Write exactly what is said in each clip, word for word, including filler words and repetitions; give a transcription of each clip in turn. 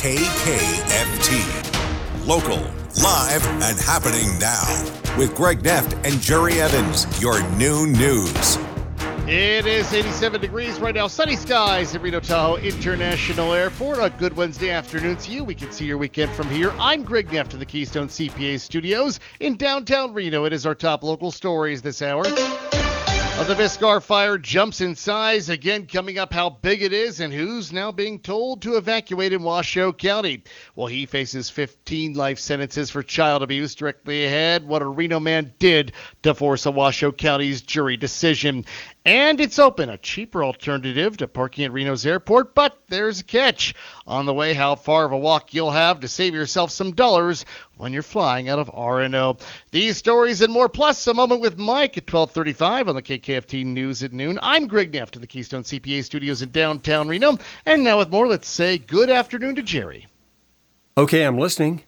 K K F T. Local, live, and happening now. With Greg Neft and Jerry Evans, your noon news. It is eighty-seven degrees right now. Sunny skies at Reno Tahoe International Airport. A good Wednesday afternoon to you. We can see your weekend from here. I'm Greg Neft of the Keystone C P A Studios in downtown Reno. It is our top local stories this hour. Uh, the Viscar fire jumps in size. Again, coming up how big it is and who's now being told to evacuate in Washoe County. Well, he faces fifteen life sentences for child abuse. Directly ahead, what a Reno man did to force a Washoe County's jury decision. And it's open, a cheaper alternative to parking at Reno's airport, but there's a catch. On the way, how far of a walk you'll have to save yourself some dollars when you're flying out of R N O. These stories and more, plus a moment with Mike at twelve thirty-five on the K K F T News at noon. I'm Greg Neft of the Keystone C P A Studios in downtown Reno. And now with more, let's say good afternoon to Jerry. Okay, I'm listening.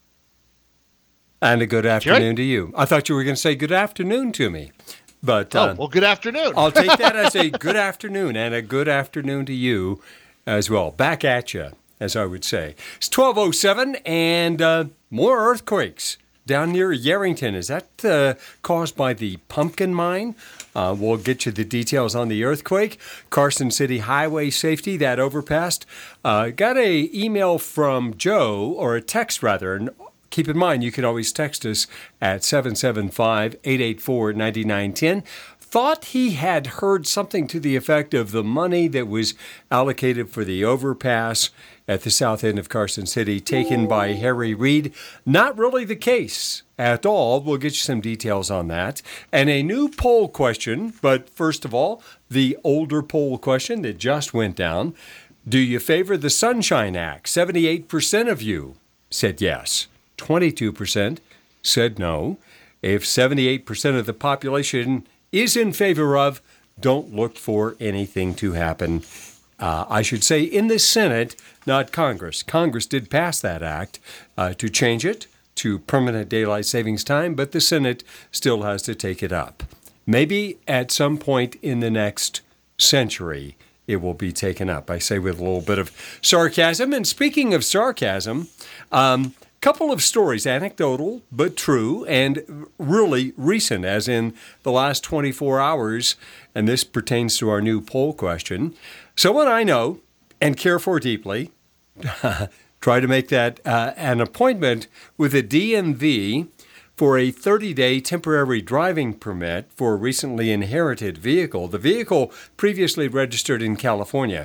And a good afternoon Jerry? to you. I thought you were going to say good afternoon to me. But, oh, uh, well, good afternoon. I'll take that as a good afternoon and a good afternoon to you as well. Back at you, as I would say. It's twelve oh seven and uh, more earthquakes down near Yerington. Is that uh, caused by the pumpkin mine? Uh, we'll get you the details on the earthquake. Carson City Highway Safety, that overpass. Uh, got a email from Joe, or a text rather, and keep in mind, you can always text us at seven seven five, eight eight four, nine nine one zero. Thought he had heard something to the effect of the money that was allocated for the overpass at the south end of Carson City taken by Harry Reid. Not really the case at all. We'll get you some details on that. And a new poll question, but first of all, the older poll question that just went down. Do you favor the Sunshine Act? seventy-eight percent of you said yes. twenty-two percent said no. If seventy-eight percent of the population is in favor of, don't look for anything to happen. Uh, I should say in the Senate, not Congress. Congress did pass that act uh, to change it to permanent daylight savings time, but the Senate still has to take it up. Maybe at some point in the next century, it will be taken up. I say with a little bit of sarcasm. And speaking of sarcasm, um, couple of stories, anecdotal but true, and really recent, as in the last twenty-four hours, and this pertains to our new poll question. Someone I know and care for deeply, try to make that uh, an appointment with a D M V for a thirty-day temporary driving permit for a recently inherited vehicle. The vehicle previously registered in California.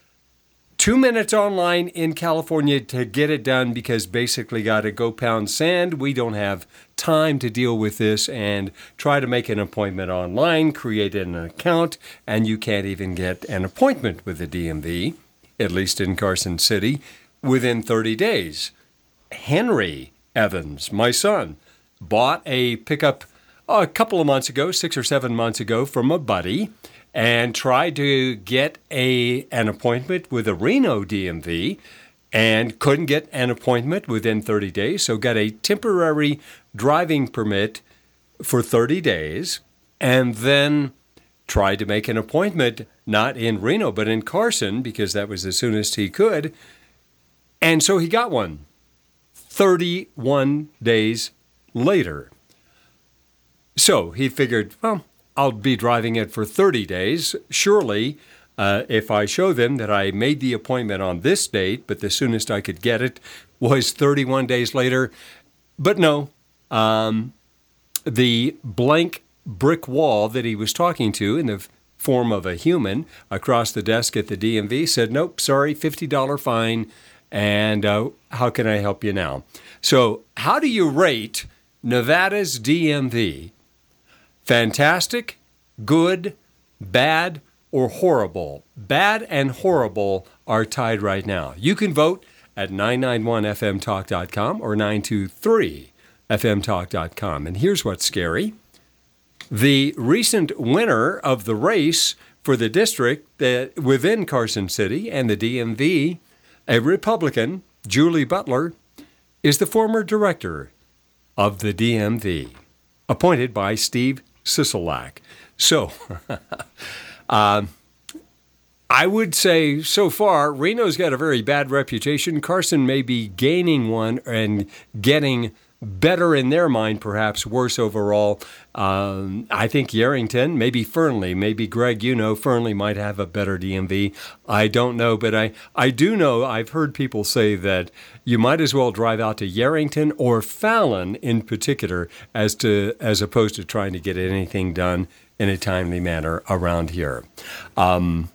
Two minutes online in California to get it done because basically got to go pound sand. We don't have time to deal with this and try to make an appointment online, create an account, and you can't even get an appointment with the D M V, at least in Carson City, within thirty days. Henry Evans, my son, bought a pickup a couple of months ago, six or seven months ago, from a buddy, and tried to get a an appointment with a Reno D M V and couldn't get an appointment within thirty days, so got a temporary driving permit for thirty days, and then tried to make an appointment, not in Reno, but in Carson, because that was the soonest he could, and so he got one thirty-one days later. So he figured, well, I'll be driving it for thirty days. Surely, uh, if I show them that I made the appointment on this date, but the soonest I could get it was thirty-one days later. But no, um, the blank brick wall that he was talking to in the form of a human across the desk at the D M V said, nope, sorry, fifty dollars fine, and uh, how can I help you now? So how do you rate Nevada's D M V? Fantastic, good, bad, or horrible? Bad and horrible are tied right now. You can vote at nine nine one F M talk dot com or nine two three F M talk dot com. And here's what's scary. The recent winner of the race for the district that within Carson City and the D M V, a Republican, Julie Butler, is the former director of the D M V, appointed by Steve Sisolak. So, uh, I would say so far, Reno's got a very bad reputation. Carson may be gaining one and getting better in their mind, perhaps worse overall. Um, I think Yerington, maybe Fernley, maybe Greg, you know, Fernley might have a better D M V. I don't know, but I, I do know I've heard people say that you might as well drive out to Yerington or Fallon in particular as to as opposed to trying to get anything done in a timely manner around here. Um,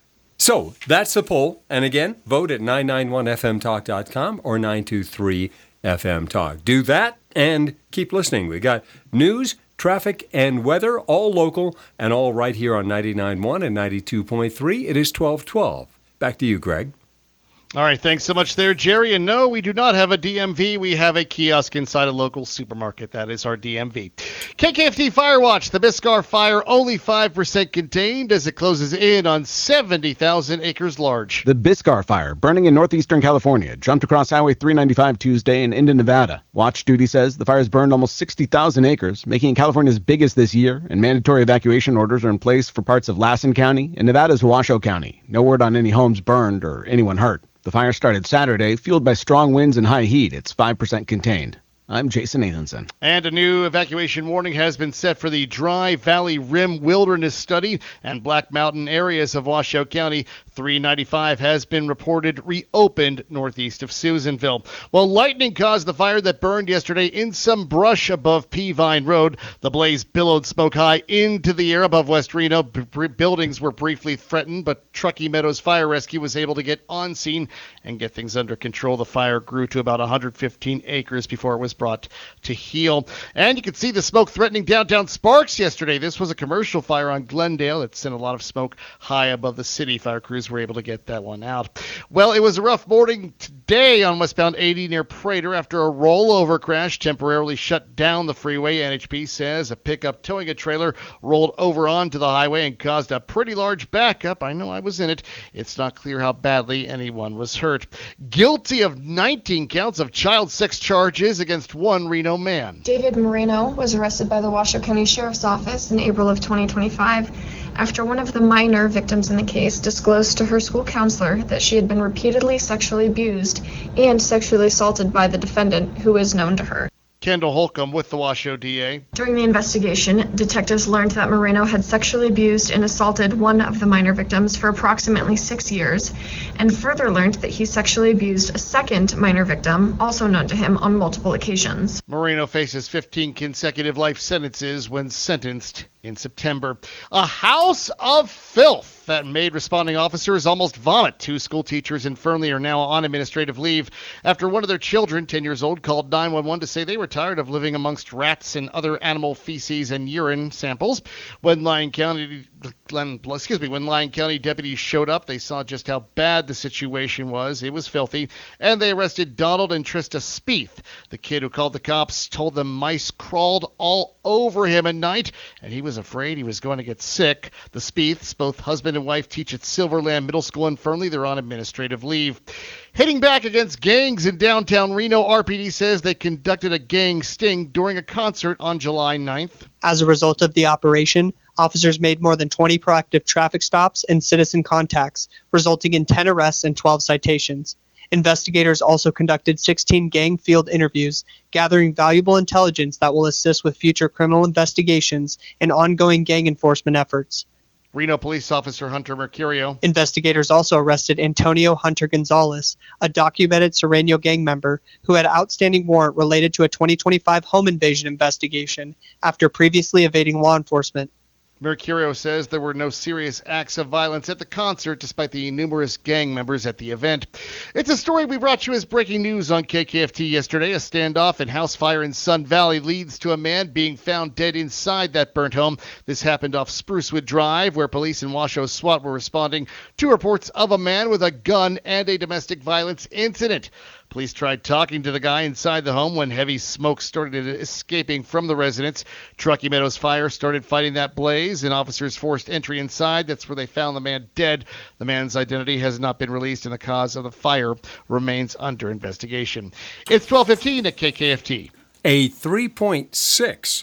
So that's the poll. And again, vote at nine nine one f m talk dot com or nine two three F M Talk. Do that and keep listening. We got news, traffic, and weather, all local and all right here on ninety-nine point one and ninety-two point three. It is twelve twelve. Back to you, Greg. All right, thanks so much there, Jerry. And no, we do not have a D M V. We have a kiosk inside a local supermarket. That is our D M V. K K F T Fire Watch, the Biscar fire only five percent contained as it closes in on seventy thousand acres large. The Biscar fire, burning in northeastern California, jumped across Highway three ninety-five Tuesday and into Nevada. Watch Duty says the fire has burned almost sixty thousand acres, making it California's biggest this year, and mandatory evacuation orders are in place for parts of Lassen County and Nevada's Washoe County. No word on any homes burned or anyone hurt. The fire started Saturday, fueled by strong winds and high heat. It's five percent contained. I'm Jason Nathanson. And a new evacuation warning has been set for the Dry Valley Rim Wilderness Study and Black Mountain areas of Washoe County. three ninety-five has been reported reopened northeast of Susanville. Well, lightning caused the fire that burned yesterday in some brush above Peavine Road. The blaze billowed smoke high into the air above West Reno. B- buildings were briefly threatened, but Truckee Meadows Fire Rescue was able to get on scene and get things under control. The fire grew to about one hundred fifteen acres before it was brought to heel. And you could see the smoke threatening downtown Sparks yesterday. This was a commercial fire on Glendale. It sent a lot of smoke high above the city. Fire crews were able to get that one out. Well, it was a rough morning today on westbound eighty near Prater after a rollover crash temporarily shut down the freeway. N H P says a pickup towing a trailer rolled over onto the highway and caused a pretty large backup. I know I was in it. It's not clear how badly anyone was hurt. Guilty of nineteen counts of child sex charges against one Reno man. David Moreno was arrested by the Washoe County Sheriff's Office in April of twenty twenty-five after one of the minor victims in the case disclosed to her school counselor that she had been repeatedly sexually abused and sexually assaulted by the defendant, who is known to her. Kendall Holcomb with the Washoe D A. During the investigation, detectives learned that Moreno had sexually abused and assaulted one of the minor victims for approximately six years, and further learned that he sexually abused a second minor victim, also known to him, on multiple occasions. Moreno faces fifteen consecutive life sentences when sentenced in September. A house of filth that made responding officers almost vomit. Two school teachers in Fernley are now on administrative leave after one of their children, ten years old, called nine one one to say they were tired of living amongst rats and other animal feces and urine samples. When Lyon County, excuse me, when Lyon County deputies showed up, they saw just how bad the situation was. It was filthy, and they arrested Donald and Trista Spieth. The kid who called the cops told them mice crawled all over him at night, and he was afraid he was going to get sick. The Spieths, both husband and wife, teach at Silverland Middle School in Fernley. They're on administrative leave. Hitting back against gangs in downtown Reno, R P D says they conducted a gang sting during a concert on July ninth. As a result of the operation, officers made more than twenty proactive traffic stops and citizen contacts, resulting in ten arrests and twelve citations. Investigators also conducted sixteen gang field interviews, gathering valuable intelligence that will assist with future criminal investigations and ongoing gang enforcement efforts. Reno Police Officer Hunter Mercurio. Investigators also arrested Antonio Hunter Gonzalez, a documented Sereno gang member who had outstanding warrant related to a twenty twenty-five home invasion investigation after previously evading law enforcement. Mercurio says there were no serious acts of violence at the concert despite the numerous gang members at the event. It's a story we brought you as breaking news on K K F T yesterday. A standoff and house fire in Sun Valley leads to a man being found dead inside that burnt home. This happened off Sprucewood Drive, where police and Washoe SWAT were responding to reports of a man with a gun and a domestic violence incident. Police tried talking to the guy inside the home when heavy smoke started escaping from the residence. Truckee Meadows Fire started fighting that blaze, and officers forced entry inside. That's where they found the man dead. The man's identity has not been released, and the cause of the fire remains under investigation. It's twelve fifteen at K K F T. A three point six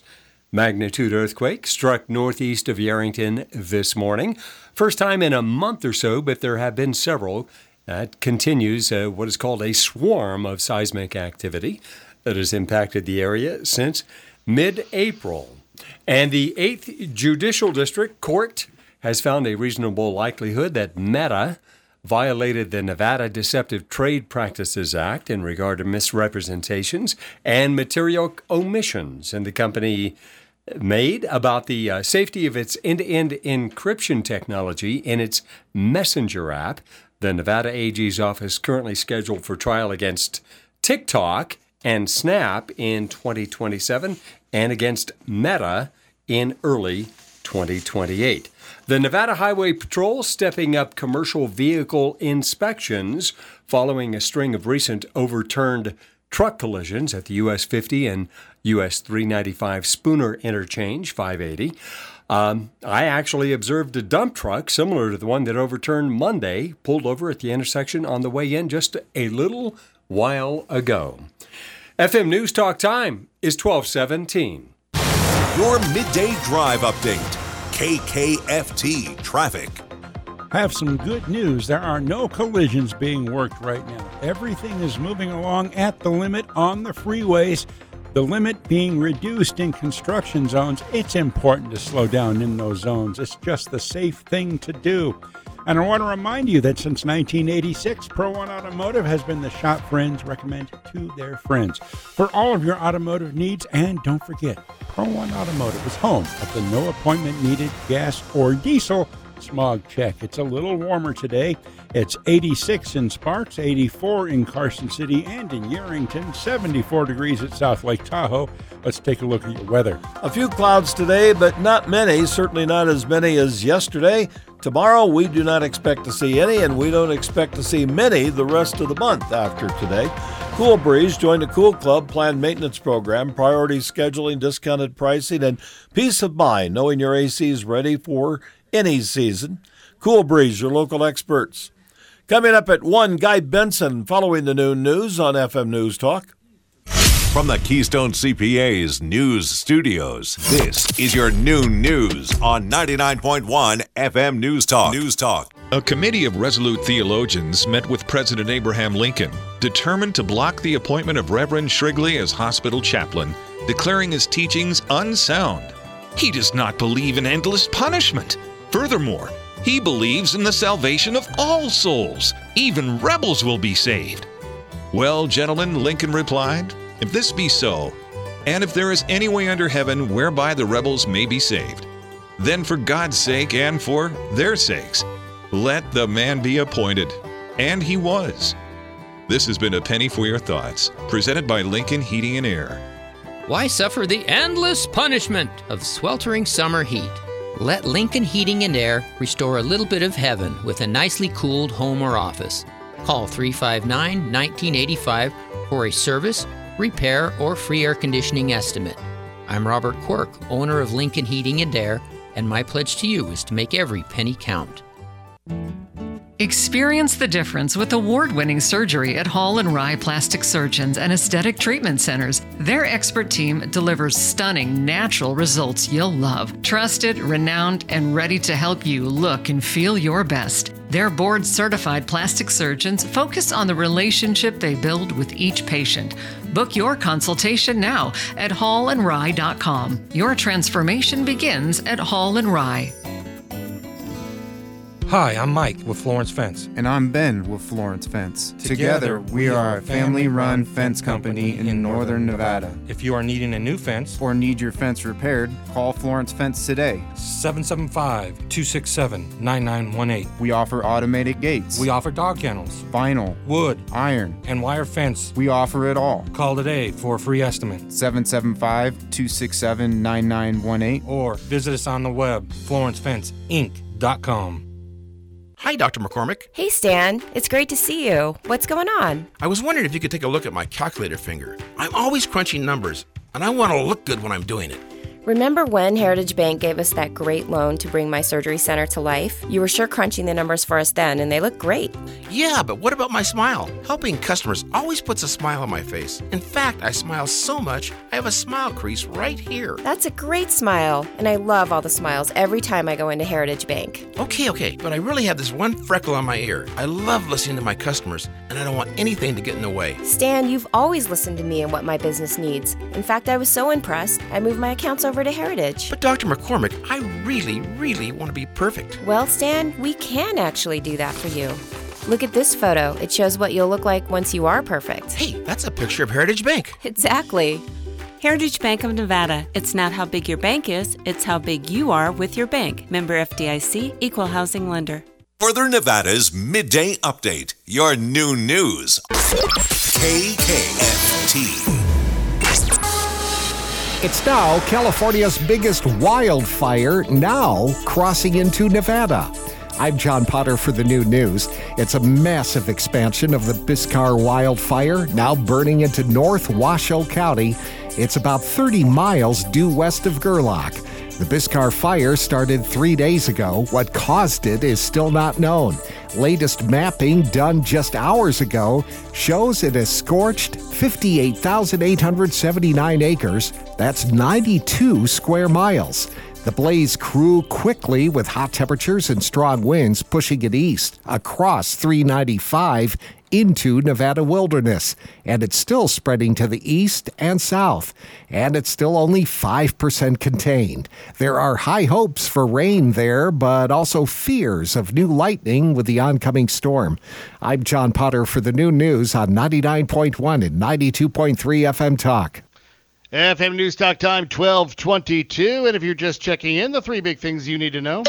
magnitude earthquake struck northeast of Yerington this morning. First time in a month or so, but there have been several. That continues uh, what is called a swarm of seismic activity that has impacted the area since mid-April. And the eighth Judicial District Court has found a reasonable likelihood that Meta violated the Nevada Deceptive Trade Practices Act in regard to misrepresentations and material omissions in the company made about the uh, safety of its end-to-end encryption technology in its Messenger app. The Nevada A G's office currently scheduled for trial against TikTok and Snap in twenty twenty-seven and against Meta in early twenty twenty-eight. The Nevada Highway Patrol stepping up commercial vehicle inspections following a string of recent overturned truck collisions at the U S fifty and U S three ninety-five Spooner Interchange, five eighty. Um, I actually observed a dump truck similar to the one that overturned Monday, pulled over at the intersection on the way in just a little while ago. F M News Talk time is twelve seventeen. Your midday drive update. K K F T traffic. Have some good news. There are no collisions being worked right now. Everything is moving along at the limit on the freeways. The limit being reduced in construction zones. It's important to slow down in those zones. It's just the safe thing to do. And I want to remind you that since nineteen eighty-six, Pro One Automotive has been the shop friends recommend to their friends for all of your automotive needs. And don't forget, Pro One Automotive is home of the no appointment needed gas or diesel smog check. It's a little warmer today. It's eighty-six in Sparks, eighty-four in Carson City and in Yerington, seventy-four degrees at South Lake Tahoe. Let's take a look at your weather. A few clouds today, but not many, certainly not as many as yesterday. Tomorrow, we do not expect to see any, and we don't expect to see many the rest of the month after today. Cool Breeze joined a Cool Club planned maintenance program, priority scheduling, discounted pricing, and peace of mind knowing your A C is ready for any season. Cool Breeze, your local experts. Coming up at one, Guy Benson following the noon news on F M News Talk. From the Keystone C P A's News Studios, this is your noon news on ninety-nine point one F M News Talk. News Talk. A committee of resolute theologians met with President Abraham Lincoln, determined to block the appointment of Reverend Shrigley as hospital chaplain, declaring his teachings unsound. He does not believe in endless punishment. Furthermore, he believes in the salvation of all souls. Even rebels will be saved. Well, gentlemen, Lincoln replied, if this be so, and if there is any way under heaven whereby the rebels may be saved, then for God's sake and for their sakes, let the man be appointed. And he was. This has been A Penny for Your Thoughts, presented by Lincoln Heating and Air. Why suffer the endless punishment of sweltering summer heat? Let Lincoln Heating and Air restore a little bit of heaven with a nicely cooled home or office. Call three five nine, one nine eight five for a service, repair, or free air conditioning estimate. I'm Robert Quirk, owner of Lincoln Heating and Air, and my pledge to you is to make every penny count. Experience the difference with award-winning surgery at Hall and Rye Plastic Surgeons and Aesthetic Treatment Centers. Their expert team delivers stunning, natural results you'll love. Trusted, renowned, and ready to help you look and feel your best. Their board-certified plastic surgeons focus on the relationship they build with each patient. Book your consultation now at hall and rye dot com. Your transformation begins at Hall and Rye. Hi, I'm Mike with Florence Fence. And I'm Ben with Florence Fence. Together, Together we are a family-run fence company in northern Nevada. If you are needing a new fence or need your fence repaired, call Florence Fence today. seven seven five, two six seven, nine nine one eight. We offer automated gates. We offer dog kennels, vinyl, wood, iron, and wire fence. We offer it all. Call today for a free estimate. seven seven five, two six seven, nine nine one eight. Or visit us on the web, florence fence inc dot com. Hi, Doctor McCormick. Hey, Stan. It's great to see you. What's going on? I was wondering if you could take a look at my calculator finger. I'm always crunching numbers, and I want to look good when I'm doing it. Remember when Heritage Bank gave us that great loan to bring my surgery center to life? You were sure crunching the numbers for us then, and they look great. Yeah, but what about my smile? Helping customers always puts a smile on my face. In fact, I smile so much, I have a smile crease right here. That's a great smile, and I love all the smiles every time I go into Heritage Bank. Okay, okay, but I really have this one freckle on my ear. I love listening to my customers, and I don't want anything to get in the way. Stan, you've always listened to me and what my business needs. In fact, I was so impressed, I moved my accounts over to Heritage. But Doctor McCormick, I really, really want to be perfect. Well, Stan, we can actually do that for you. Look at this photo. It shows what you'll look like once you are perfect. Hey, that's a picture of Heritage Bank. Exactly. Heritage Bank of Nevada. It's not how big your bank is, it's how big you are with your bank. Member F D I C, Equal Housing Lender. Northern Nevada's Midday Update. Your new news. K K F T. It's now California's biggest wildfire, now crossing into Nevada. I'm John Potter for the New News. It's a massive expansion of the Biscar wildfire, now burning into North Washoe County. It's about thirty miles due west of Gerlach. The Biscar fire started three days ago. What caused it is still not known. Latest mapping done just hours ago shows it has scorched fifty-eight thousand eight hundred seventy-nine acres. That's ninety-two square miles. The blaze grew quickly with hot temperatures and strong winds pushing it east across three ninety-five into Nevada wilderness, and it's still spreading to the east and south, and it's still only five percent contained. There are high hopes for rain there, but also fears of new lightning with the oncoming storm. I'm John Potter for the New News on ninety-nine point one and ninety-two point three F M Talk. F M News Talk time, twelve twenty-two, and if you're just checking in, the three big things you need to know.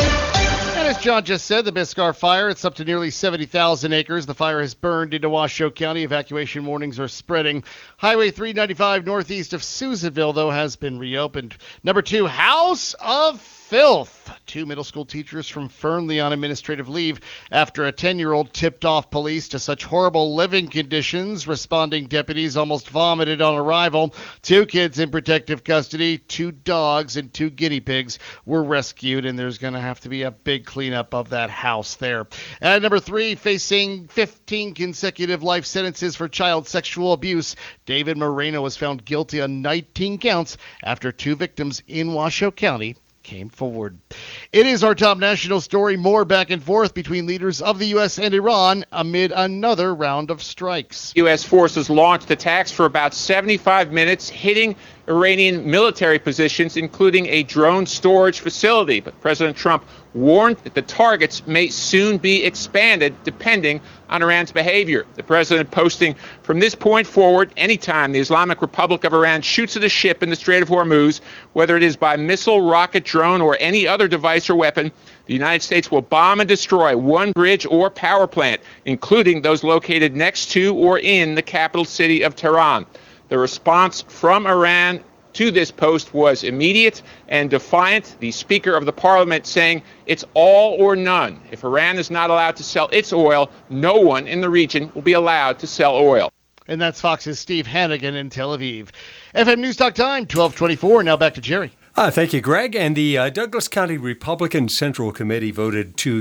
And as John just said, the Biscar fire, it's up to nearly seventy thousand acres. The fire has burned into Washoe County. Evacuation warnings are spreading. Highway three ninety-five northeast of Susanville, though, has been reopened. Number two, House of Filth. Two middle school teachers from Fernley on administrative leave after a ten-year-old tipped off police to such horrible living conditions. Responding deputies almost vomited on arrival. Two kids in protective custody, two dogs, and two guinea pigs were rescued, and there's going to have to be a big cleanup of that house there. And number three, facing fifteen consecutive life sentences for child sexual abuse, David Moreno was found guilty on nineteen counts after two victims in Washoe County came forward. It is our top national story. More back and forth between leaders of the U S and Iran amid another round of strikes. U S forces launched attacks for about seventy-five minutes, hitting Iranian military positions, including a drone storage facility. But President Trump warned that the targets may soon be expanded depending on Iran's behavior. The president posting, from this point forward, anytime the Islamic Republic of Iran shoots at a ship in the Strait of Hormuz, whether it is by missile, rocket, drone, or any other device or weapon, the United States will bomb and destroy one bridge or power plant, including those located next to or in the capital city of Tehran. The response from Iran to this post was immediate and defiant. The Speaker of the Parliament saying it's all or none. If Iran is not allowed to sell its oil, no one in the region will be allowed to sell oil. And that's Fox's Steve Hannigan in Tel Aviv. F M News Talk time, twelve twenty-four. Now back to Jerry. Uh, thank you, Greg. And the uh, Douglas County Republican Central Committee voted to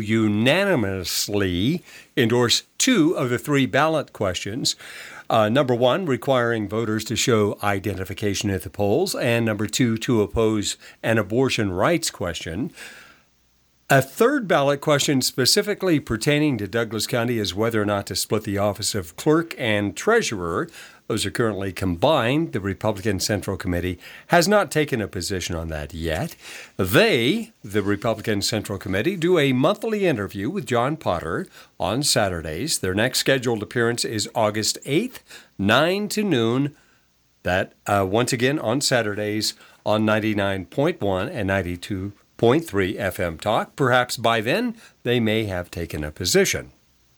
unanimously endorse two of the three ballot questions. Uh, number one, requiring voters to show identification at the polls, and number two, to oppose an abortion rights question. A third ballot question specifically pertaining to Douglas County is whether or not to split the office of clerk and treasurer. Those are currently combined. The Republican Central Committee has not taken a position on that yet. They, the Republican Central Committee, do a monthly interview with John Potter on Saturdays. Their next scheduled appearance is August eighth, nine to noon. That, uh, once again, on Saturdays on ninety-nine point one and ninety-two point three F M Talk. Perhaps by then, they may have taken a position.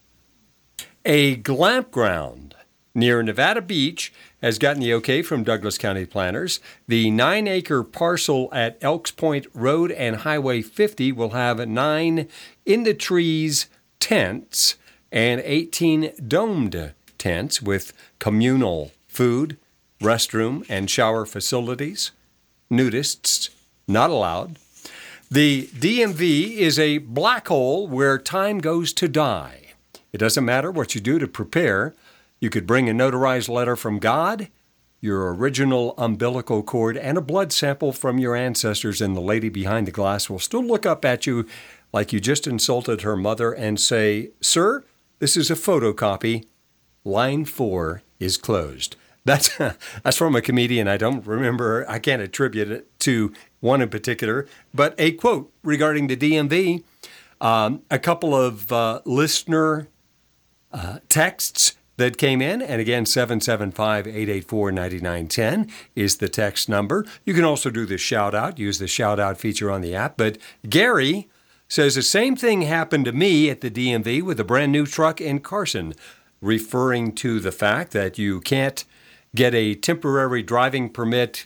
A glamp ground near Nevada Beach has gotten the okay from Douglas County planners. The nine-acre parcel at Elks Point Road and Highway fifty will have nine in-the-trees tents and eighteen domed tents with communal food, restroom, and shower facilities. nudists not allowed. The D M V is a black hole where time goes to die. It doesn't matter what you do to prepare. You could bring a notarized letter from God, your original umbilical cord, and a blood sample from your ancestors, and the lady behind the glass will still look up at you like you just insulted her mother and say, "Sir, this is a photocopy. Line four is closed." That's that's from a comedian. I don't remember. I can't attribute it to one in particular, but a quote regarding the D M V. Um, a couple of uh, listener uh, texts that came in, and again, seven seven five, eight eight four, nine nine one zero is the text number. You can also do the shout out, use the shout out feature on the app. But Gary says the same thing happened to me at the D M V with a brand new truck in Carson, referring to the fact that you can't get a temporary driving permit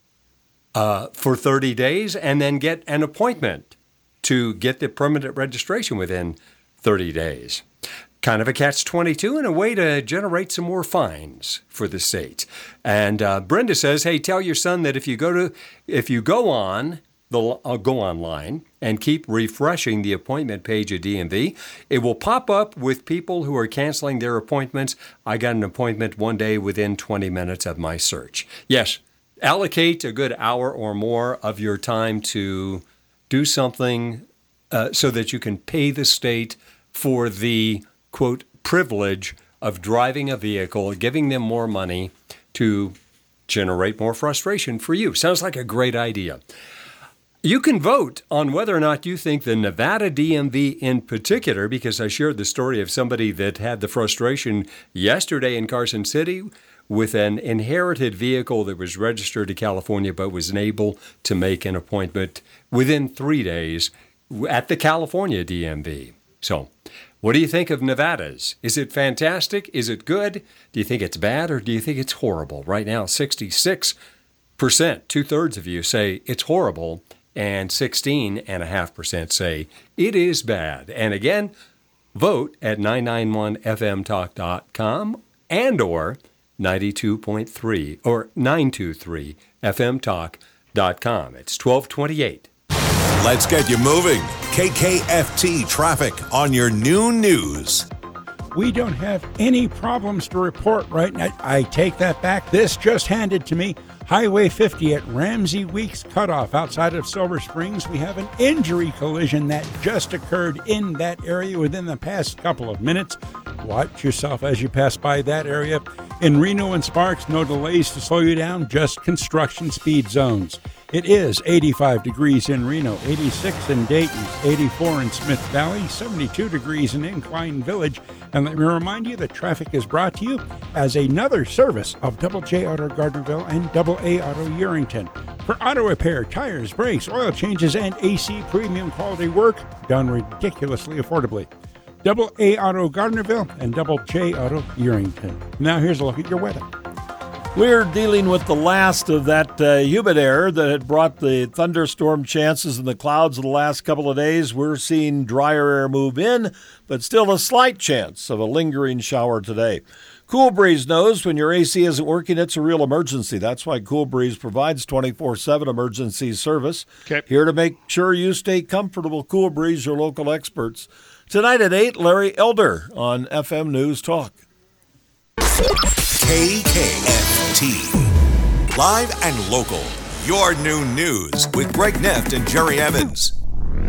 uh, for thirty days and then get an appointment to get the permanent registration within thirty days. Kind of a catch twenty-two and a way to generate some more fines for the state. And uh, Brenda says, hey, tell your son that if you go to, if you go on, the uh, go online and keep refreshing the appointment page at D M V, it will pop up with people who are canceling their appointments. I got an appointment one day within twenty minutes of my search. Yes, allocate a good hour or more of your time to do something uh, so that you can pay the state for the, quote, privilege of driving a vehicle, giving them more money to generate more frustration for you. Sounds like a great idea. You can vote on whether or not you think the Nevada D M V in particular, because I shared the story of somebody that had the frustration yesterday in Carson City with an inherited vehicle that was registered to California but was unable to make an appointment within three days at the California D M V. So, what do you think of Nevada's? Is it fantastic? Is it good? Do you think it's bad, or do you think it's horrible? Right now, sixty-six percent, two-thirds of you say it's horrible, and sixteen point five percent say it is bad. And again, vote at nine nine one f m talk dot com and or ninety-two point three or nine two three f m talk dot com. It's twelve twenty-eight. Let's get you moving. K K F T traffic on your noon news. We don't have any problems to report right now. I take that back. This just handed to me. Highway fifty at Ramsey Weeks Cutoff outside of Silver Springs. We have an injury collision that just occurred in that area within the past couple of minutes. Watch yourself as you pass by that area. In Reno and Sparks, no delays to slow you down, just construction speed zones. It is eighty-five degrees in Reno, eighty-six in Dayton, eighty-four in Smith Valley, seventy-two degrees in Incline Village. And let me remind you that traffic is brought to you as another service of Double J Auto Gardnerville and Double A Auto Yerington. For auto repair, tires, brakes, oil changes, and A C premium quality work done ridiculously affordably. Double A Auto Gardnerville and Double J Auto Yerington. Now here's a look at your weather. We're dealing with the last of that uh, humid air that had brought the thunderstorm chances in the clouds of the last couple of days. We're seeing drier air move in, but still a slight chance of a lingering shower today. Cool Breeze knows when your A C isn't working, it's a real emergency. That's why Cool Breeze provides twenty-four seven emergency service. Okay. Here to make sure you stay comfortable. Cool Breeze, your local experts. Tonight at eight, Larry Elder on F M News Talk. K K F T. Live and local. Your noon news with Greg Neff and Jerry Evans.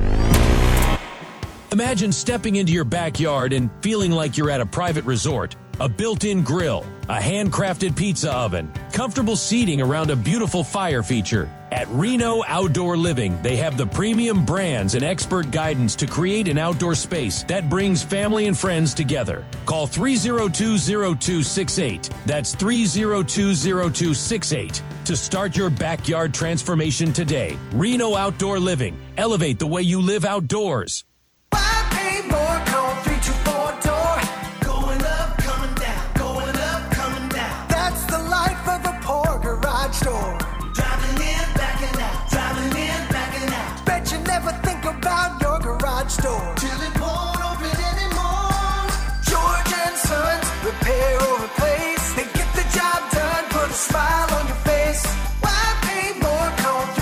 Imagine stepping into your backyard and feeling like you're at a private resort. A built-in grill, a handcrafted pizza oven, comfortable seating around a beautiful fire feature. At Reno Outdoor Living, they have the premium brands and expert guidance to create an outdoor space that brings family and friends together. Call three oh two oh two six eight. That's three oh two oh two six eight to start your backyard transformation today. Reno Outdoor Living. Elevate the way you live outdoors. Store. Driving in, backing out. Driving in, backing out. Bet you never think about your garage door till it won't open anymore. George and Sons, repair or replace. They get the job done, put a smile on your face. Why pay more? Call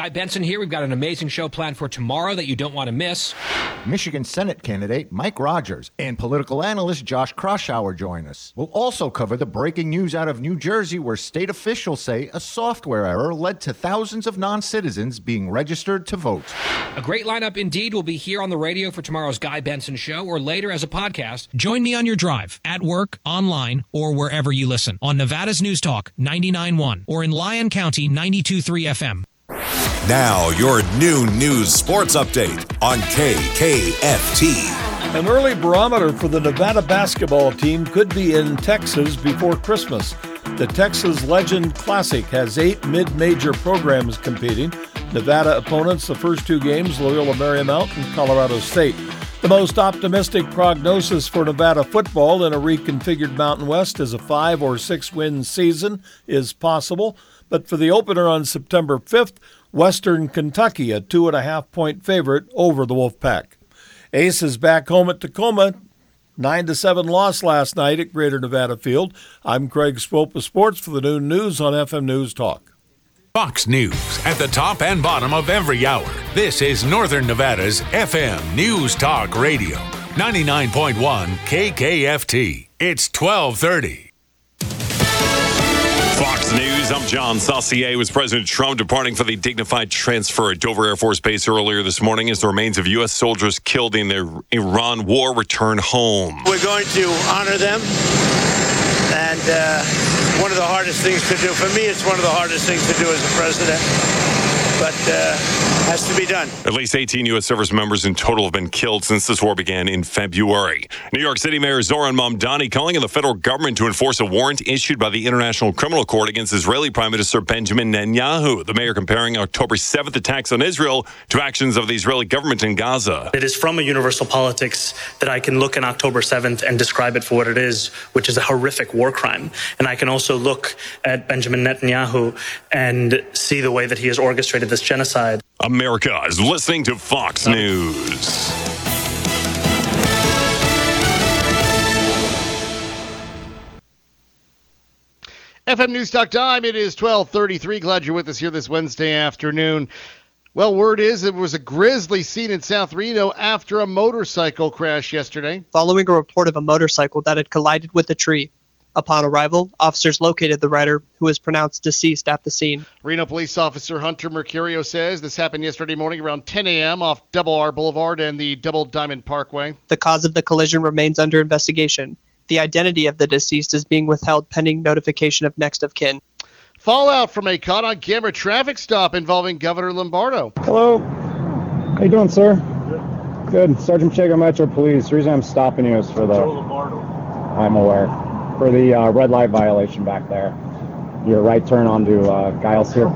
Guy Benson here. We've got an amazing show planned for tomorrow that you don't want to miss. Michigan Senate candidate Mike Rogers and political analyst Josh Kroshauer join us. We'll also cover the breaking news out of New Jersey where state officials say a software error led to thousands of non-citizens being registered to vote. A great lineup indeed will be here on the radio for tomorrow's Guy Benson show or later as a podcast. Join me on your drive, at work, online, or wherever you listen on Nevada's News Talk ninety-nine point one or in Lyon County ninety-two point three F M. Now, your noon news sports update on K K F T. An early barometer for the Nevada basketball team could be in Texas before Christmas. The Texas Legend Classic has eight mid-major programs competing. Nevada opponents the first two games, Loyola Marymount and Colorado State. The most optimistic prognosis for Nevada football in a reconfigured Mountain West is a five or six win season is possible. But for the opener on September fifth, Western Kentucky, a two and a half point favorite over the Wolfpack. Ace is back home at Tacoma. nine to seven loss last night at Greater Nevada Field. I'm Craig Swope of Sports for the Noon News on F M News Talk. Fox News at the top and bottom of every hour. This is Northern Nevada's F M News Talk Radio. ninety-nine point one K K F T. It's twelve thirty. Fox News, I'm John Saucier. With President Trump departing for the dignified transfer at Dover Air Force Base earlier this morning as the remains of U S soldiers killed in the Iran war return home. We're going to honor them, and uh, one of the hardest things to do, for me, it's one of the hardest things to do as a president, but uh, has to be done. At least eighteen U S service members in total have been killed since this war began in February. New York City Mayor Zoran Mamdani calling on the federal government to enforce a warrant issued by the International Criminal Court against Israeli Prime Minister Benjamin Netanyahu. The mayor comparing October seventh attacks on Israel to actions of the Israeli government in Gaza. It is from a universal politics that I can look on October seventh and describe it for what it is, which is a horrific war crime. And I can also look at Benjamin Netanyahu and see the way that he has orchestrated this genocide. America is listening to Fox News. F M News Talk time. It is twelve thirty-three. Glad you're with us here this Wednesday afternoon. Well, word is it was a grisly scene in South Reno after a motorcycle crash yesterday. Following a report of a motorcycle that had collided with a tree. Upon arrival, officers located the rider, who was pronounced deceased at the scene. Reno Police Officer Hunter Mercurio says this happened yesterday morning around ten a.m. off Double R Boulevard and the Double Diamond Parkway. The cause of the collision remains under investigation. The identity of the deceased is being withheld pending notification of next of kin. Fallout from a caught-on-camera traffic stop involving Governor Lombardo. Hello. How you doing, sir? Good. Sergeant Chaga, Metro Police. The reason I'm stopping you is for the... I'm aware. For the uh, red light violation back there. Your right turn onto uh, Giles here.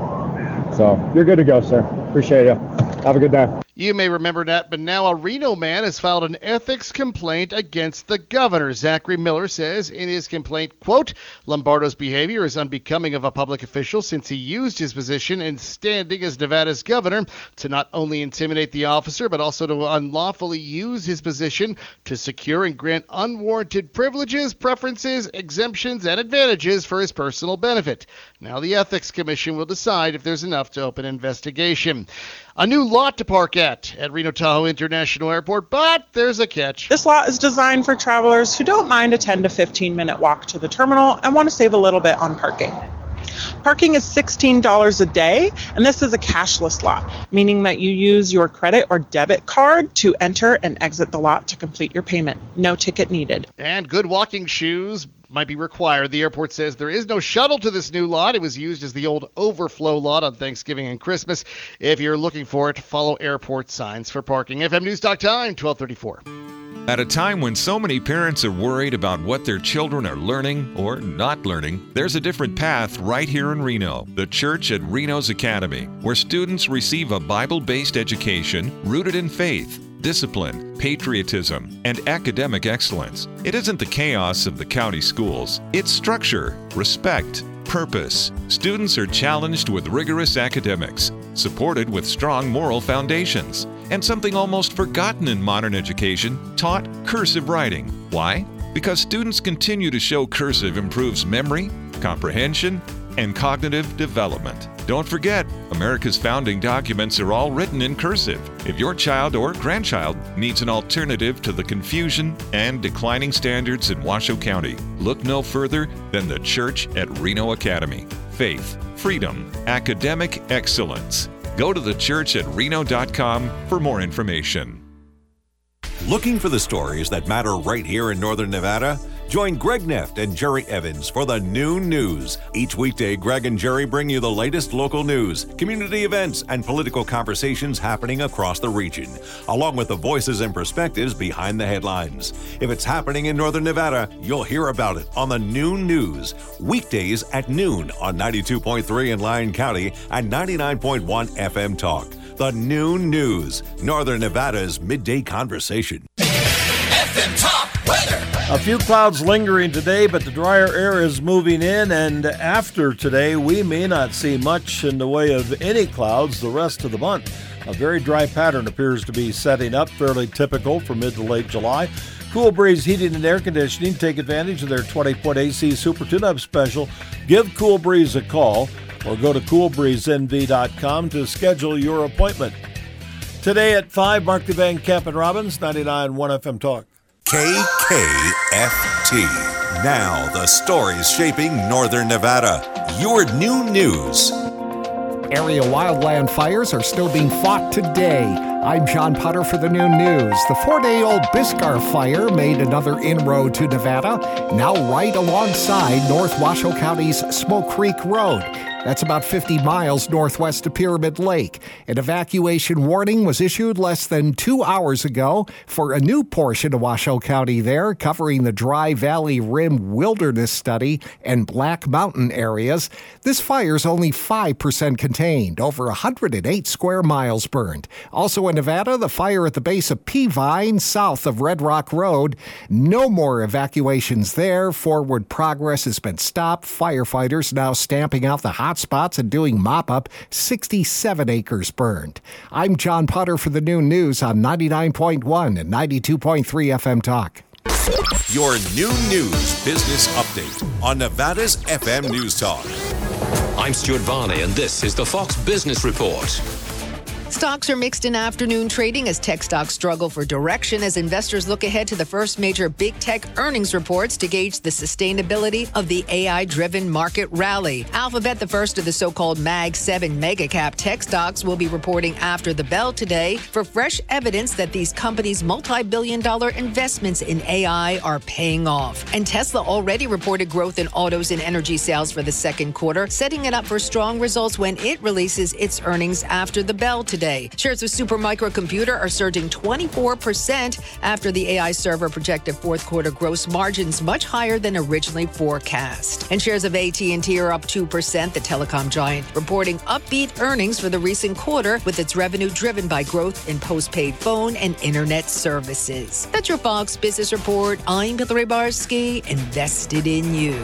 So you're good to go, sir. Appreciate you. Have a good day. You may remember that, but now a Reno man has filed an ethics complaint against the governor. Zachary Miller says in his complaint, quote, Lombardo's behavior is unbecoming of a public official since he used his position and standing as Nevada's governor to not only intimidate the officer, but also to unlawfully use his position to secure and grant unwarranted privileges, preferences, exemptions, and advantages for his personal benefit. Now the Ethics Commission will decide if there's enough to open an investigation. A new lot to park at at Reno Tahoe International Airport, but there's a catch. This lot is designed for travelers who don't mind a ten to fifteen minute walk to the terminal and want to save a little bit on parking. Parking is sixteen dollars a day, and this is a cashless lot, meaning that you use your credit or debit card to enter and exit the lot to complete your payment. No ticket needed. And good walking shoes might be required. The airport says there is no shuttle to this new lot. It was used as the old overflow lot on Thanksgiving and Christmas. If you're looking for it, follow airport signs for parking. F M News Talk time, twelve thirty-four. At a time when so many parents are worried about what their children are learning or not learning, there's a different path right here in Reno. The Church at Reno's Academy, where students receive a Bible-based education rooted in faith, discipline, patriotism, and academic excellence. It isn't the chaos of the county schools. It's structure, respect, purpose. Students are challenged with rigorous academics, supported with strong moral foundations, and something almost forgotten in modern education, taught cursive writing. Why? Because students continue to show cursive improves memory, comprehension, and cognitive development. Don't forget, America's founding documents are all written in cursive. If your child or grandchild needs an alternative to the confusion and declining standards in Washoe County, look no further than the Church at Reno Academy. Faith, freedom, academic excellence. Go to the church at reno dot com for more information. Looking for the stories that matter right here in Northern Nevada? Join Greg Neft and Jerry Evans for the Noon News. Each weekday, Greg and Jerry bring you the latest local news, community events, and political conversations happening across the region, along with the voices and perspectives behind the headlines. If it's happening in Northern Nevada, you'll hear about it on the Noon News, weekdays at noon on ninety-two point three in Lyon County and ninety-nine point one F M Talk. The Noon News, Northern Nevada's midday conversation. F M Talk weather. A few clouds lingering today, but the drier air is moving in, and after today, we may not see much in the way of any clouds the rest of the month. A very dry pattern appears to be setting up, fairly typical for mid to late July. Cool Breeze Heating and Air Conditioning take advantage of their twenty-point A C Super Tune-Up Special. Give Cool Breeze a call or go to cool breeze n v dot com to schedule your appointment. Today at five, Mark DeVan, Camp and Robbins, ninety-nine point one F M Talk. K K F T. Now the stories shaping Northern Nevada. Your new news. Area wildland fires are still being fought today. I'm John Potter for the Noon News. The four-day-old Biscar fire made another inroad to Nevada, now right alongside North Washoe County's Smoke Creek Road. That's about fifty miles northwest of Pyramid Lake. An evacuation warning was issued less than two hours ago for a new portion of Washoe County there, covering the Dry Valley Rim Wilderness Study and Black Mountain areas. This fire's only five percent contained, over one hundred eight square miles burned. Also in Nevada, the fire at the base of Peavine, south of Red Rock Road. No more evacuations there. Forward progress has been stopped. Firefighters now stamping out the hot spots and doing mop-up. sixty-seven acres burned. I'm John Potter for the Noon News on ninety-nine point one and ninety-two point three F M Talk. Your Noon News business update on Nevada's F M News Talk. I'm Stuart Varney, and this is the Fox Business Report. Stocks are mixed in afternoon trading as tech stocks struggle for direction as investors look ahead to the first major big tech earnings reports to gauge the sustainability of the A I-driven market rally. Alphabet, the first of the so-called Mag seven mega-cap tech stocks, will be reporting after the bell today for fresh evidence that these companies' multi-billion dollar investments in A I are paying off. And Tesla already reported growth in autos and energy sales for the second quarter, setting it up for strong results when it releases its earnings after the bell today. Shares of Supermicro Computer are surging twenty-four percent after the A I server projected fourth quarter gross margins much higher than originally forecast. And shares of A T and T are up two percent, the telecom giant reporting upbeat earnings for the recent quarter with its revenue driven by growth in postpaid phone and internet services. That's your Fox Business Report. I'm Hillary Barsky, invested in you.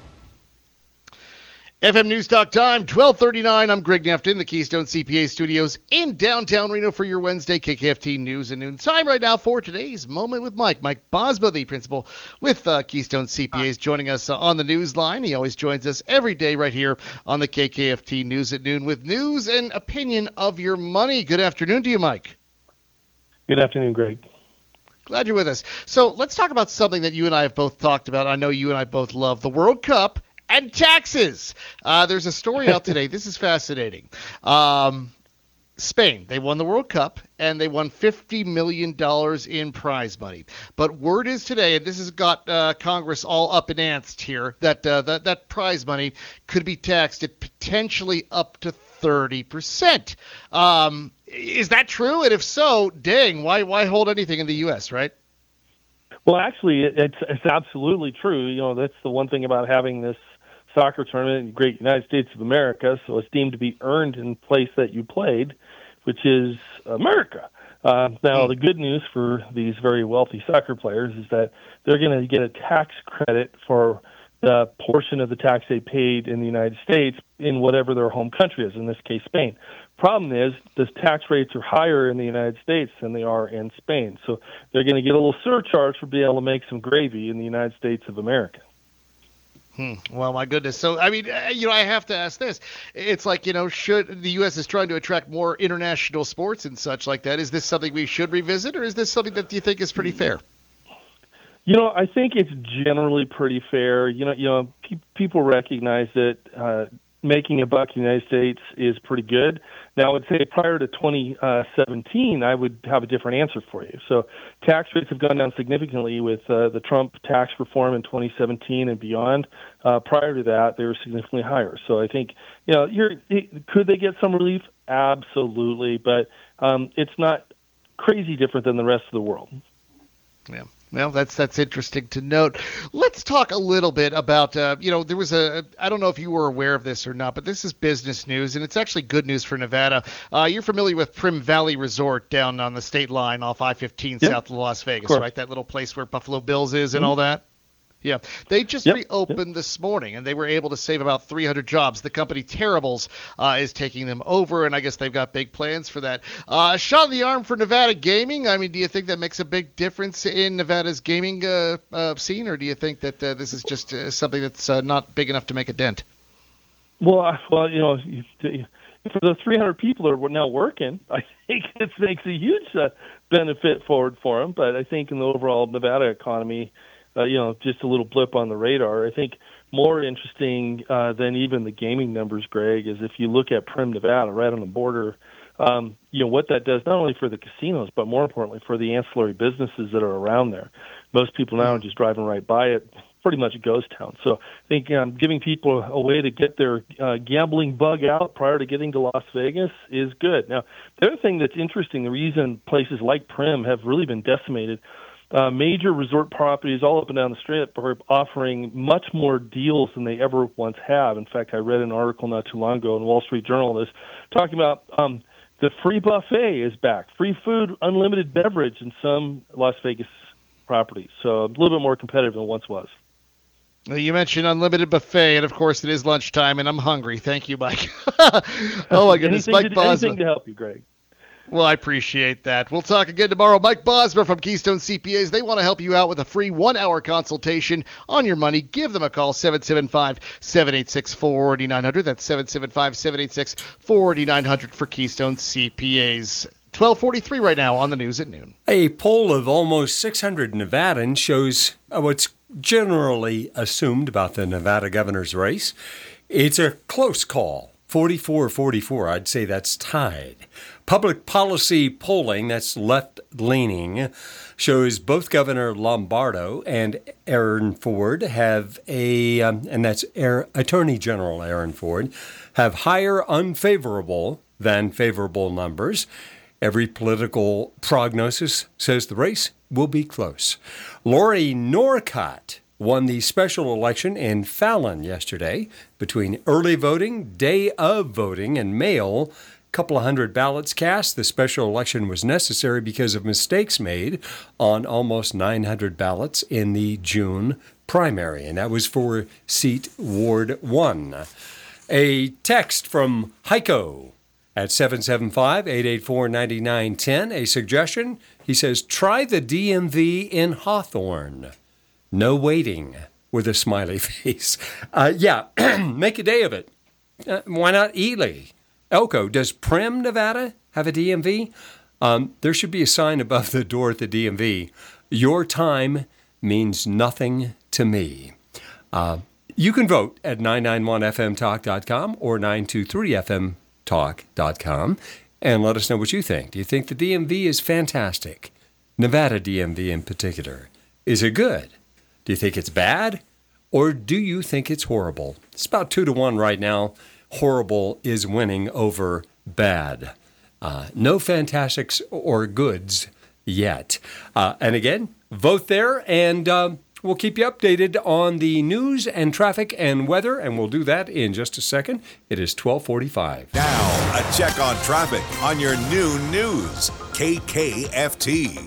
F M News Talk time, twelve thirty-nine. I'm Greg Neft in the Keystone C P A studios in downtown Reno for your Wednesday K K F T News and Noon. Time right now for today's Moment with Mike. Mike Bosma, the principal with uh, Keystone C P A, is joining us uh, on the news line. He always joins us every day right here on the K K F T News at Noon with news and opinion of your money. Good afternoon to you, Mike. Good afternoon, Greg. Glad you're with us. So let's talk about something that you and I have both talked about. I know you and I both love the World Cup and taxes. Uh, there's a story out today. This is fascinating. Um, Spain, they won the World Cup, and they won fifty million dollars in prize money. But word is today, and this has got uh, Congress all up in ants here, that, uh, that that prize money could be taxed at potentially up to thirty percent. Um, is that true? And if so, dang, why why hold anything in the U S, right? Well, actually, it's it's absolutely true. You know, that's the one thing about having this soccer tournament in the great United States of America, so it's deemed to be earned in the place that you played, which is America. Uh, now, the good news for these very wealthy soccer players is that they're going to get a tax credit for the portion of the tax they paid in the United States in whatever their home country is, in this case, Spain. Problem is, the tax rates are higher in the United States than they are in Spain, so they're going to get a little surcharge for being able to make some gravy in the United States of America. Hmm. Well, my goodness. So, I mean, you know, I have to ask this. It's like, you know, should the U S is trying to attract more international sports and such like that. Is this something we should revisit, or is this something that you think is pretty fair? You know, I think it's generally pretty fair. You know, you know, pe- people recognize that uh, making a buck in the United States is pretty good. Now, I would say prior to twenty seventeen, I would have a different answer for you. So tax rates have gone down significantly with uh, the Trump tax reform in twenty seventeen and beyond. Uh, prior to that, they were significantly higher. So I think, you know, you're, could they get some relief? Absolutely. But um, it's not crazy different than the rest of the world. Yeah. Well, that's that's interesting to note. Let's talk a little bit about, uh, you know, there was a, I don't know if you were aware of this or not, but this is business news, and it's actually good news for Nevada. Uh, you're familiar with Prim Valley Resort down on the state line off I fifteen yep. south of Las Vegas, of right? That little place where Buffalo Bills is and mm-hmm. all that? Yeah, they just yep. reopened yep. this morning, and they were able to save about three hundred jobs. The company Terribles uh, is taking them over, and I guess they've got big plans for that. Uh, shot in the arm for Nevada gaming. I mean, do you think that makes a big difference in Nevada's gaming uh, uh, scene, or do you think that uh, this is just uh, something that's uh, not big enough to make a dent? Well, well, you know, for the three hundred people that are now working, I think it makes a huge uh, benefit forward for them. But I think in the overall Nevada economy, Uh, you know, just a little blip on the radar. I think more interesting uh, than even the gaming numbers, Greg, is if you look at Prim, Nevada, right on the border, um, you know, what that does not only for the casinos, but more importantly for the ancillary businesses that are around there. Most people now are just driving right by it, pretty much a ghost town. So I think um, giving people a way to get their uh, gambling bug out prior to getting to Las Vegas is good. Now, the other thing that's interesting, the reason places like Prim have really been decimated, Uh, major resort properties all up and down the strip are offering much more deals than they ever once have. In fact, I read an article not too long ago in Wall Street Journal that's talking about um, the free buffet is back, free food, unlimited beverage in some Las Vegas properties. So a little bit more competitive than it once was. Well, you mentioned unlimited buffet, and of course it is lunchtime, and I'm hungry. Thank you, Mike. Oh, my goodness. anything Mike to, Bosma. Anything to help you, Greg. Well, I appreciate that. We'll talk again tomorrow. Mike Bosma from Keystone C P As. They want to help you out with a free one-hour consultation on your money. Give them a call, seven seven five, seven eight six, four nine zero zero. That's seven seven five, seven eight six, four nine zero zero for Keystone C P As. twelve forty-three right now on the news at noon. A poll of almost six hundred Nevadans shows what's generally assumed about the Nevada governor's race. It's a close call, forty-four forty-four. I'd say that's tied. Public policy polling, that's left-leaning, shows both Governor Lombardo and Aaron Ford have a, um, and that's Air, Attorney General Aaron Ford, have higher unfavorable than favorable numbers. Every political prognosis says the race will be close. Lori Norcott won the special election in Fallon yesterday between early voting, day of voting, and mail. Couple of hundred ballots cast. The special election was necessary because of mistakes made on almost nine hundred ballots in the June primary, and that was for seat Ward one. A text from Heiko at seven seven five, eight eight four, nine nine one zero. A suggestion, he says, try the D M V in Hawthorne. No waiting, with a smiley face. Uh, yeah, make a day of it. Uh, why not Ely? Elko, does Prim, Nevada have a D M V? Um, there should be a sign above the door at the D M V. Your time means nothing to me. Uh, you can vote at nine nine one f m talk dot com or nine two three f m talk dot com and let us know what you think. Do you think the D M V is fantastic? Nevada D M V in particular. Is it good? Do you think it's bad? Or do you think it's horrible? It's about two to one right now. Horrible is winning over bad. Uh, no fantastics or goods yet. Uh, and again, vote there, and um, we'll keep you updated on the news and traffic and weather, and we'll do that in just a second. It is twelve forty-five. Now, a check on traffic on your new news, K K F T.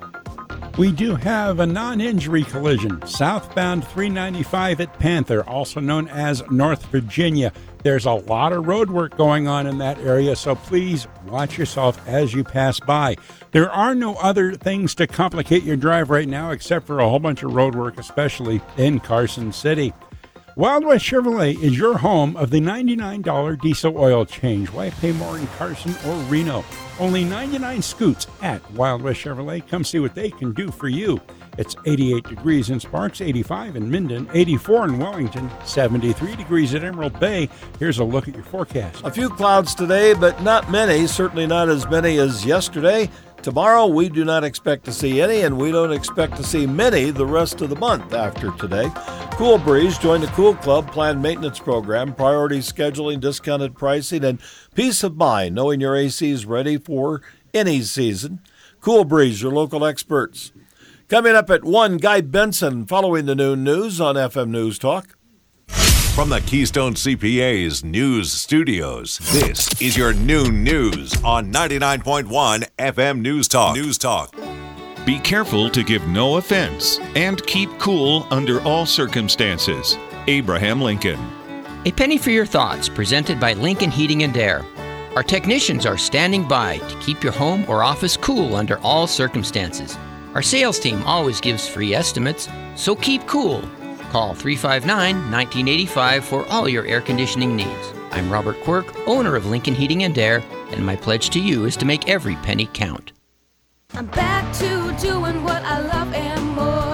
We do have a non-injury collision, southbound three ninety-five at Panther, also known as North Virginia. There's a lot of road work going on in that area, so please watch yourself as you pass by. There are no other things to complicate your drive right now except for a whole bunch of road work, especially in Carson City. Wild West Chevrolet is your home of the ninety-nine dollars diesel oil change. Why pay more in Carson or Reno? Only ninety-nine scoots at Wild West Chevrolet. Come see what they can do for you. It's eighty-eight degrees in Sparks, eighty-five in Minden, eighty-four in Wellington, seventy-three degrees at Emerald Bay. Here's a look at your forecast. A few clouds today, but not many, certainly not as many as yesterday. Tomorrow, we do not expect to see any, and we don't expect to see many the rest of the month after today. Cool Breeze joined the Cool Club planned maintenance program, priority scheduling, discounted pricing, and peace of mind knowing your A C is ready for any season. Cool Breeze, your local experts. Coming up at one, Guy Benson following the noon news on F M News Talk. From the Keystone C P A's News Studios, this is your noon news on ninety-nine point one F M News Talk. News Talk. Be careful to give no offense and keep cool under all circumstances. Abraham Lincoln. A penny for your thoughts, presented by Lincoln Heating and Air. Our technicians are standing by to keep your home or office cool under all circumstances. Our sales team always gives free estimates, so keep cool. Call three five nine, nineteen eighty-five for all your air conditioning needs. I'm Robert Quirk, owner of Lincoln Heating and Air, and my pledge to you is to make every penny count. I'm back to doing what I love and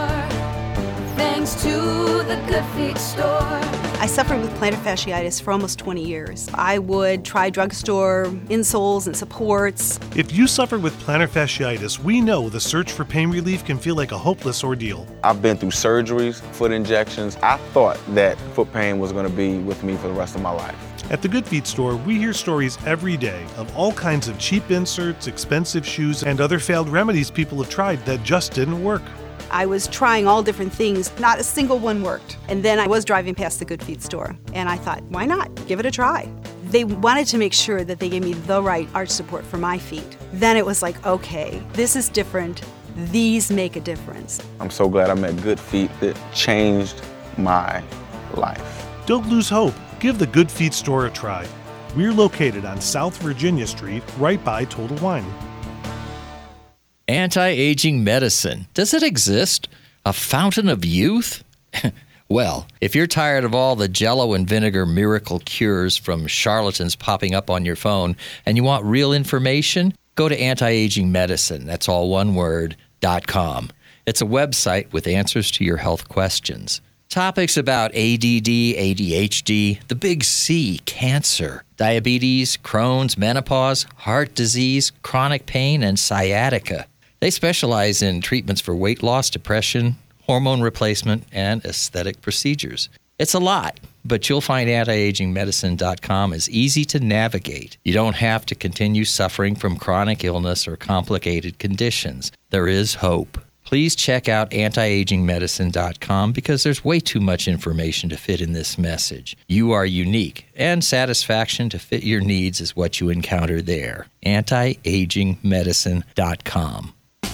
more, thanks to the Good Feet store. I suffered with plantar fasciitis for almost twenty years. I would try drugstore insoles and supports. If you suffer with plantar fasciitis, we know the search for pain relief can feel like a hopeless ordeal. I've been through surgeries, foot injections. I thought that foot pain was going to be with me for the rest of my life. At the Good Feet store, we hear stories every day of all kinds of cheap inserts, expensive shoes, and other failed remedies people have tried that just didn't work. I was trying all different things. Not a single one worked. And then I was driving past the Good Feet store, and I thought, why not? Give it a try. They wanted to make sure that they gave me the right arch support for my feet. Then it was like, okay, this is different. These make a difference. I'm so glad I met Good Feet. It changed my life. Don't lose hope. Give the Good Feet store a try. We're located on South Virginia Street, right by Total Wine. Anti-aging medicine. Does it exist? A fountain of youth? Well, if you're tired of all the Jell-O and vinegar miracle cures from charlatans popping up on your phone and you want real information, go to anti-aging medicine. That's all one word, dot com. It's a website with answers to your health questions. Topics about A D D, A D H D, the big C, cancer, diabetes, Crohn's, menopause, heart disease, chronic pain, and sciatica. They specialize in treatments for weight loss, depression, hormone replacement, and aesthetic procedures. It's a lot, but you'll find anti aging medicine dot com is easy to navigate. You don't have to continue suffering from chronic illness or complicated conditions. There is hope. Please check out anti aging medicine dot com because there's way too much information to fit in this message. You are unique, and satisfaction to fit your needs is what you encounter there. anti aging medicine dot com.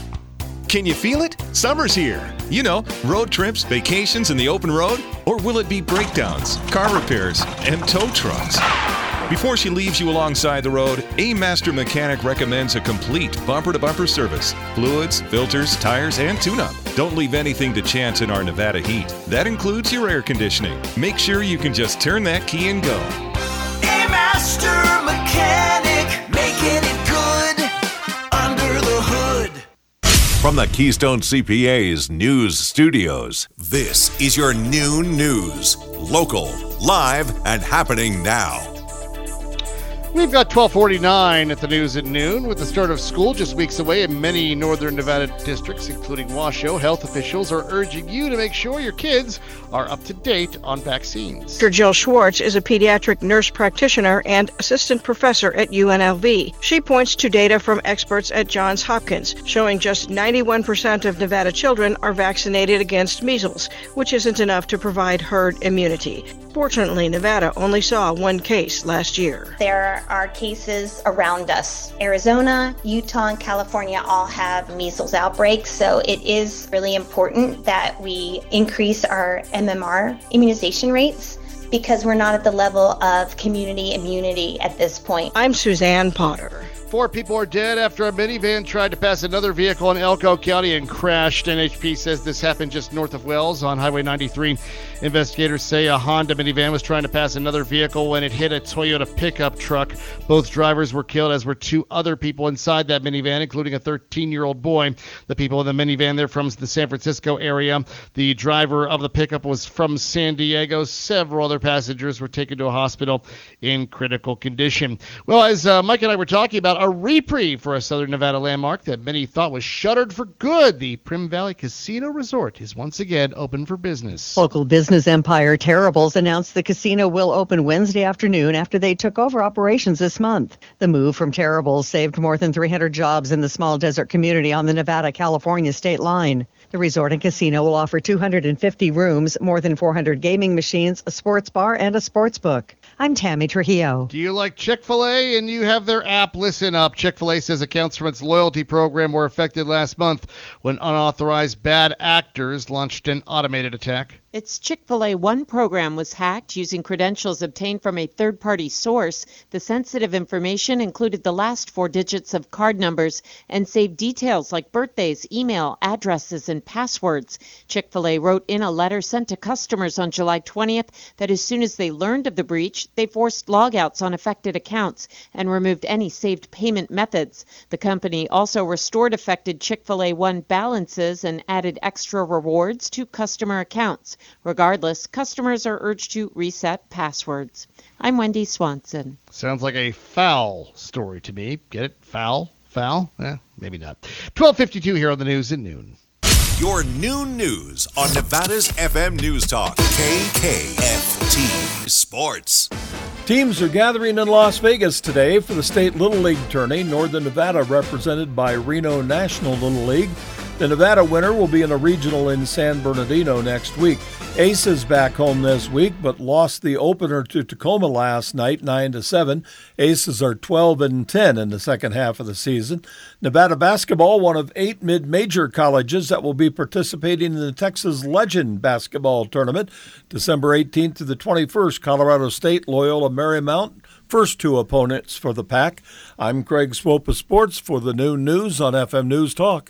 Can you feel it? Summer's here. You know, road trips, vacations in the open road? Or will it be breakdowns, car repairs, and tow trucks? Before she leaves you alongside the road, A Master Mechanic recommends a complete bumper-to-bumper service. Fluids, filters, tires, and tune-up. Don't leave anything to chance in our Nevada heat. That includes your air conditioning. Make sure you can just turn that key and go. A Master Mechanic, making it good under the hood. From the Keystone C P A's News Studios, this is your noon news. Local, live, and happening now. We've got twelve forty-nine at the news at noon. With the start of school just weeks away in many northern Nevada districts, including Washoe, health officials are urging you to make sure your kids are up to date on vaccines. Doctor Jill Schwartz is a pediatric nurse practitioner and assistant professor at U N L V. She points to data from experts at Johns Hopkins, showing just ninety-one percent of Nevada children are vaccinated against measles, which isn't enough to provide herd immunity. Fortunately, Nevada only saw one case last year. There are cases around us. Arizona, Utah, and California all have measles outbreaks, so it is really important that we increase our M M R immunization rates because we're not at the level of community immunity at this point. I'm Suzanne Potter. Four people are dead after a minivan tried to pass another vehicle in Elko County and crashed. N H P says this happened just north of Wells on Highway ninety-three. Investigators say a Honda minivan was trying to pass another vehicle when it hit a Toyota pickup truck. Both drivers were killed, as were two other people inside that minivan, including a thirteen-year-old boy. The people in the minivan, they're from the San Francisco area. The driver of the pickup was from San Diego. Several other passengers were taken to a hospital in critical condition. Well, as uh, Mike and I were talking about, a reprieve for a Southern Nevada landmark that many thought was shuttered for good. The Primm Valley Casino Resort is once again open for business. Local business empire Terribles announced the casino will open Wednesday afternoon after they took over operations this month. The move from Terribles saved more than three hundred jobs in the small desert community on the Nevada-California state line. The resort and casino will offer two hundred fifty rooms, more than four hundred gaming machines, a sports bar, and a sports book. I'm Tammy Trujillo. Do you like Chick-fil-A and you have their app? Listen up. Chick-fil-A says accounts from its loyalty program were affected last month when unauthorized bad actors launched an automated attack. Its Chick-fil-A One program was hacked using credentials obtained from a third-party source. The sensitive information included the last four digits of card numbers and saved details like birthdays, email, addresses, and passwords. Chick-fil-A wrote in a letter sent to customers on July twentieth that as soon as they learned of the breach, they forced logouts on affected accounts and removed any saved payment methods. The company also restored affected Chick-fil-A One balances and added extra rewards to customer accounts. Regardless, customers are urged to reset passwords. I'm Wendy Swanson. Sounds like a foul story to me. Get it? Foul? Foul? Eh, maybe not. twelve fifty-two here on the news at noon. Your noon news on Nevada's F M News Talk, K K F T Sports. Teams are gathering in Las Vegas today for the State Little League Tourney. Northern Nevada represented by Reno National Little League. The Nevada winner will be in a regional in San Bernardino next week. Aces back home this week, but lost the opener to Tacoma last night, nine to seven. Aces are twelve and ten in the second half of the season. Nevada basketball, one of eight mid-major colleges that will be participating in the Texas Legend Basketball Tournament. December eighteenth to the twenty-first, Colorado State, Loyola Marymount. First two opponents for the Pac. I'm Craig Swope of Sports for the Noon News on F M News Talk.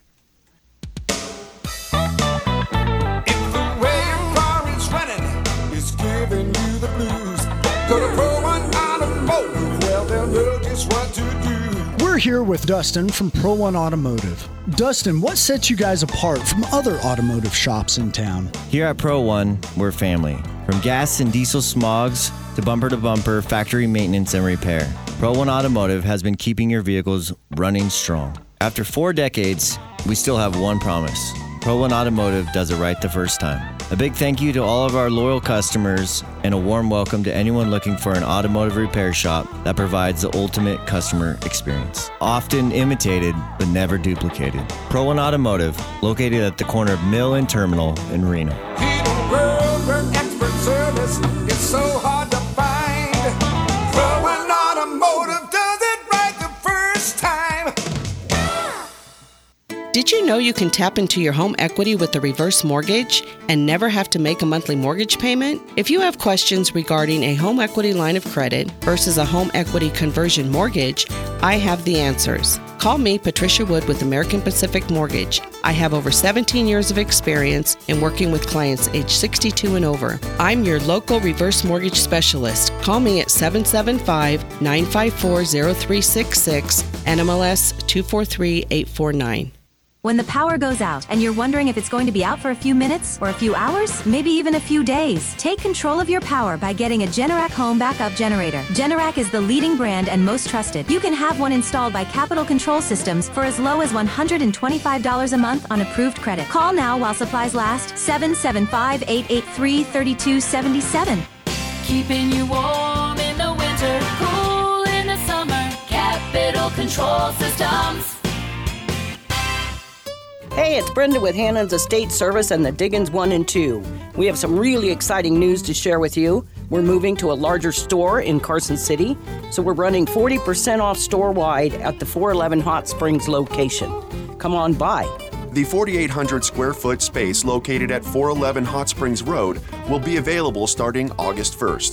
We're here with Dustin from Pro One Automotive. Dustin, what sets you guys apart from other automotive shops in town? Here at Pro One, we're family. From gas and diesel smogs to bumper-to-bumper factory maintenance and repair, Pro One Automotive has been keeping your vehicles running strong. After four decades, we still have one promise. Pro One Automotive does it right the first time. A big thank you to all of our loyal customers and a warm welcome to anyone looking for an automotive repair shop that provides the ultimate customer experience. Often imitated, but never duplicated. Pro One Automotive, located at the corner of Mill and Terminal in Reno. Expert service is so hard to find. Pro One Automotive does it right the first time. Did you know you can tap into your home equity with a reverse mortgage and never have to make a monthly mortgage payment? If you have questions regarding a home equity line of credit versus a home equity conversion mortgage, I have the answers. Call me, Patricia Wood, with American Pacific Mortgage. I have over seventeen years of experience in working with clients age sixty-two and over. I'm your local reverse mortgage specialist. Call me at seven seven five, nine five four, zero three six six, N M L S two four three eight four nine. When the power goes out and you're wondering if it's going to be out for a few minutes or a few hours, maybe even a few days, take control of your power by getting a Generac home backup generator. Generac is the leading brand and most trusted. You can have one installed by Capital Control Systems for as low as one hundred twenty-five dollars a month on approved credit. Call now while supplies last. seven seven five, eight eight three, three two seven seven. Keeping you warm in the winter, cool in the summer. Capital Control Systems. Hey, it's Brenda with Hannon's Estate Service and the Diggins one and two. We have some really exciting news to share with you. We're moving to a larger store in Carson City, so we're running forty percent off store-wide at the four eleven Hot Springs location. Come on by. The forty-eight hundred square foot space located at four eleven Hot Springs Road will be available starting August first.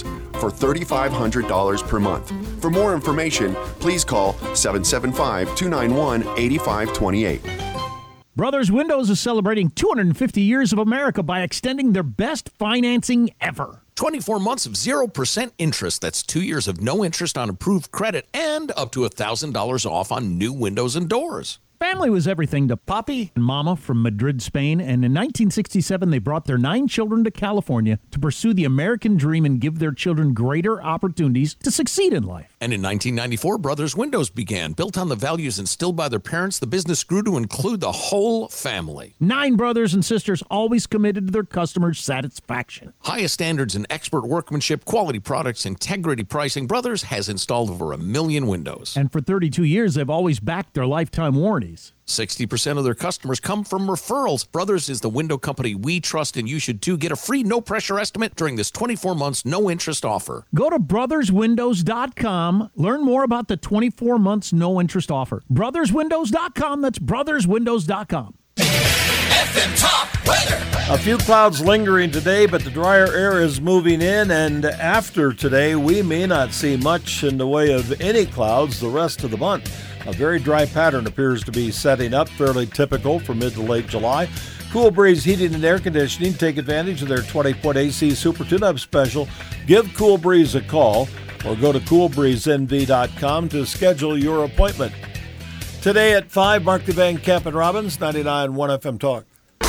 for three thousand five hundred dollars per month. For more information, please call seven seven five, two nine one, eight five two eight. Brothers Windows is celebrating two hundred fifty years of America by extending their best financing ever. twenty-four months of zero percent interest. That's two years of no interest on approved credit and up to one thousand dollars off on new windows and doors. Family was everything to Papi and Mama from Madrid, Spain, and in nineteen sixty-seven they brought their nine children to California to pursue the American dream and give their children greater opportunities to succeed in life. And in nineteen ninety-four, Brothers Windows began. Built on the values instilled by their parents, the business grew to include the whole family. Nine brothers and sisters always committed to their customers' satisfaction. Highest standards in expert workmanship, quality products, integrity pricing. Brothers has installed over a million windows. And for thirty-two years, they've always backed their lifetime warranties. sixty percent of their customers come from referrals. Brothers is the window company we trust, and you should too. Get a free no-pressure estimate during this twenty-four months no-interest offer. Go to brothers windows dot com. Learn more about the twenty-four months no-interest offer. brothers windows dot com. That's brothers windows dot com. F M Top Weather. A few clouds lingering today, but the drier air is moving in, and after today, we may not see much in the way of any clouds the rest of the month. A very dry pattern appears to be setting up, fairly typical for mid to late July. Cool Breeze Heating and Air Conditioning. Take advantage of their twenty-foot A C Super Tune-Up Special. Give Cool Breeze a call or go to cool breeze n v dot com to schedule your appointment. Today at five, Mark the Van Camp and Robbins, ninety-nine point one F M Talk.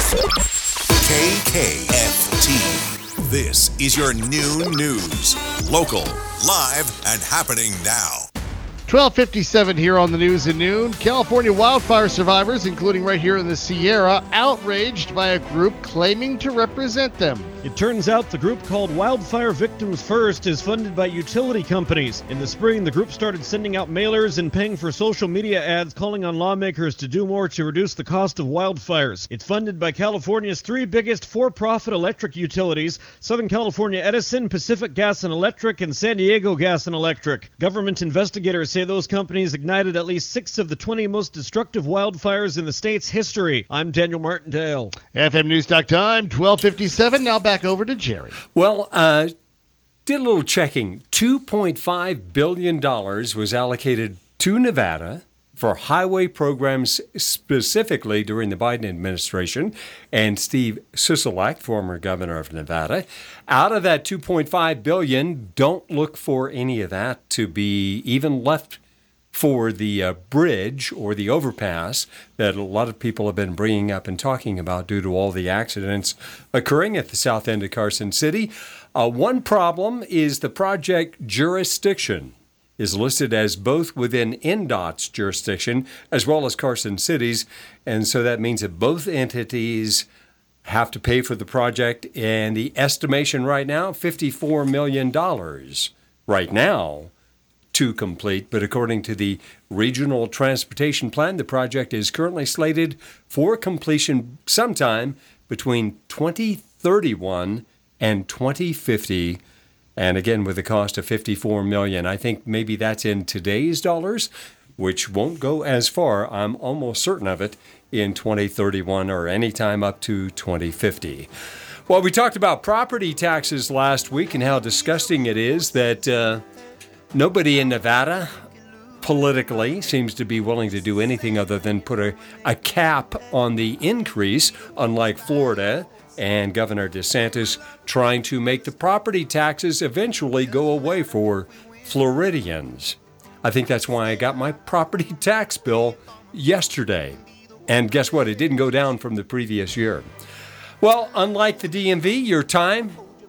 K K F T. This is your noon news. Local, live, and happening now. twelve fifty-seven here on the news at noon. California wildfire survivors, including right here in the Sierra, outraged by a group claiming to represent them. It turns out the group called Wildfire Victims First is funded by utility companies. In the spring, the group started sending out mailers and paying for social media ads calling on lawmakers to do more to reduce the cost of wildfires. It's funded by California's three biggest for-profit electric utilities: Southern California Edison, Pacific Gas and Electric, and San Diego Gas and Electric. Government investigators say those companies ignited at least six of the twenty most destructive wildfires in the state's history. I'm Daniel Martindale. F M News Talk time, twelve fifty-seven. Now back over to Jerry. Well, uh, did a little checking. two point five billion dollars was allocated to Nevada for highway programs specifically during the Biden administration, and Steve Sisolak, former governor of Nevada. Out of that two point five billion dollars, don't look for any of that to be even left for the uh, bridge or the overpass that a lot of people have been bringing up and talking about due to all the accidents occurring at the south end of Carson City. Uh, one problem is the project jurisdiction is listed as both within N D O T's jurisdiction as well as Carson City's, and so that means that both entities have to pay for the project, and the estimation right now, fifty-four million dollars right now to complete, but according to the Regional Transportation Plan, the project is currently slated for completion sometime between twenty thirty-one and twenty fifty, and again with a cost of fifty-four million dollars. I think maybe that's in today's dollars, which won't go as far, I'm almost certain of it, in twenty thirty-one or any time up to twenty fifty. Well, we talked about property taxes last week and how disgusting it is that uh, nobody in Nevada politically seems to be willing to do anything other than put a, a cap on the increase, unlike Florida and Governor DeSantis trying to make the property taxes eventually go away for Floridians. I think that's why I got my property tax bill yesterday. And guess what? It didn't go down from the previous year. Well, unlike the D M V, your time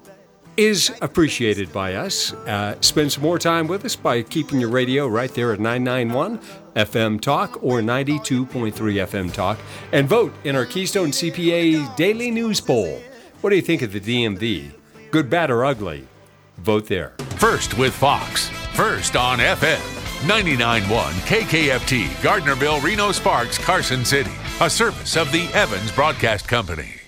is appreciated by us. Uh, spend some more time with us by keeping your radio right there at nine ninety-one F M Talk or ninety-two point three F M Talk, and vote in our Keystone C P A Daily News Poll. What do you think of the D M V? Good, bad, or ugly? Vote there. First with Fox. First on F M. ninety-nine point one K K F T, Gardnerville, Reno Sparks, Carson City. A service of the Evans Broadcast Company.